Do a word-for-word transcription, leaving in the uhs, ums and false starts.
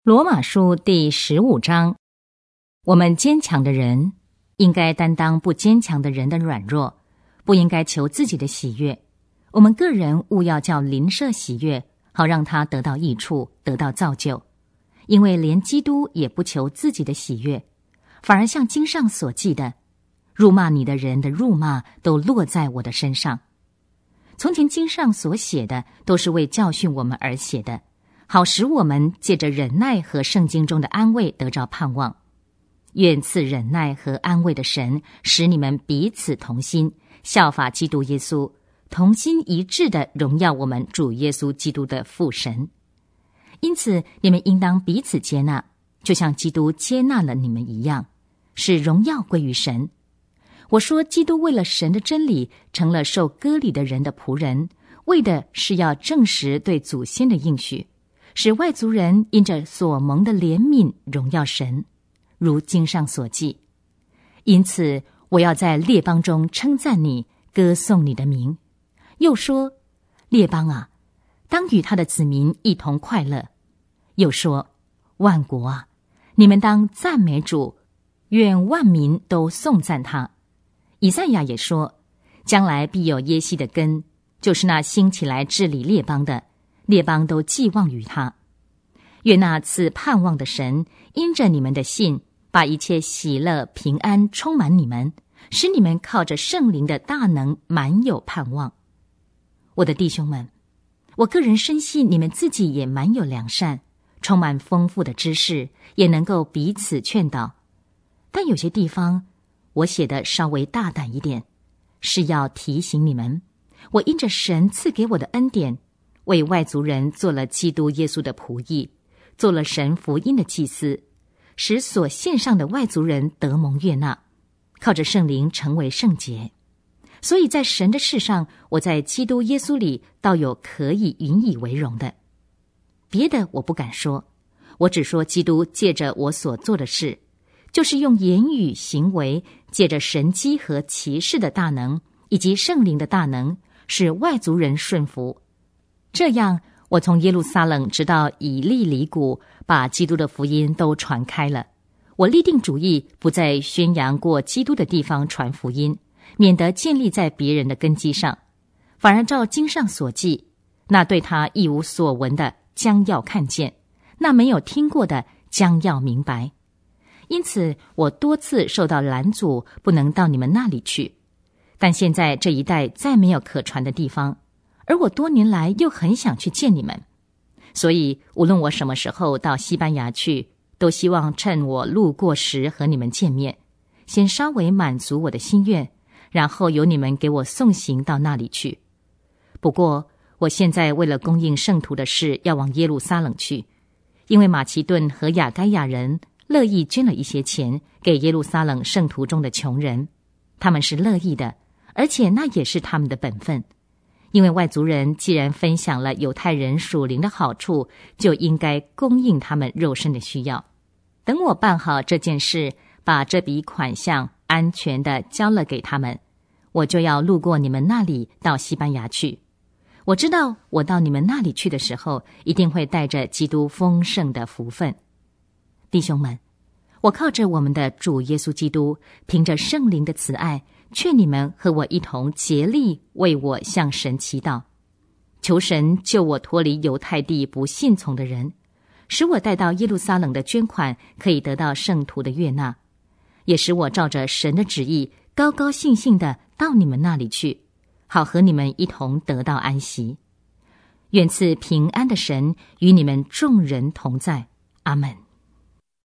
罗马书第十五章，我们坚强的人应该担当不坚强的人的软弱，不应该求自己的喜悦。我们个人务要叫邻舍喜悦，好让他得到益处，得到造就。因为连基督也不求自己的喜悦，反而像经上所记的，辱骂你的人的辱骂都落在我的身上。从前经上所写的都是为教训我们而写的，好使我们借着忍耐和圣经中的安慰得着盼望。愿赐忍耐和安慰的神，使你们彼此同心，效法基督耶稣，同心一致地荣耀我们主耶稣基督的父神。因此你们应当彼此接纳，就像基督接纳了你们一样，使荣耀归于神。我说基督为了神的真理成了受割礼的人的仆人，为的是要证实对祖先的应许，使外族人因着所蒙的怜悯荣耀神，如经上所记。因此我要在列邦中称赞你，歌颂你的名。又说，列邦啊，当与他的子民一同快乐。又说，万国啊，你们当赞美主，愿万民都颂赞他。以赛亚也说，将来必有耶西的根，就是那兴起来治理列邦的，列邦都寄望于他。愿那赐盼望的神，因着你们的信，把一切喜乐平安充满你们，使你们靠着圣灵的大能满有盼望。我的弟兄们，我个人深信你们自己也满有良善，充满丰富的知识，也能够彼此劝导。但有些地方我写的稍微大胆一点，是要提醒你们，我因着神赐给我的恩典，为外族人做了基督耶稣的仆役，做了神福音的祭司，使所献上的外族人得蒙悦纳，靠着圣灵成为圣洁。所以在神的事上，我在基督耶稣里倒有可以引以为荣的。别的我不敢说，我只说基督借着我所做的事，就是用言语行为，借着神迹和奇事的大能，以及圣灵的大能，使外族人顺服。这样我从耶路撒冷直到以利里谷，把基督的福音都传开了。我立定主意，不再宣扬过基督的地方传福音，免得建立在别人的根基上，反而照经上所记，那对他一无所闻的将要看见，那没有听过的将要明白。因此我多次受到拦阻，不能到你们那里去。但现在这一带再没有可传的地方，而我多年来又很想去见你们，所以无论我什么时候到西班牙去，都希望趁我路过时和你们见面，先稍微满足我的心愿，然后由你们给我送行到那里去。不过我现在为了供应圣徒的事，要往耶路撒冷去，因为马其顿和亚该亚人乐意捐了一些钱给耶路撒冷圣徒中的穷人，他们是乐意的，而且那也是他们的本分。因为外族人既然分享了犹太人属灵的好处，就应该供应他们肉身的需要。等我办好这件事，把这笔款项安全地交了给他们，我就要路过你们那里到西班牙去。我知道我到你们那里去的时候，一定会带着基督丰盛的福分。弟兄们，我靠着我们的主耶稣基督，凭着圣灵的慈爱，劝你们和我一同竭力为我向神祈祷，求神救我脱离犹太地不信从的人，使我带到耶路撒冷的捐款可以得到圣徒的悦纳，也使我照着神的旨意高高兴兴地到你们那里去，好和你们一同得到安息。愿赐平安的神与你们众人同在。阿们。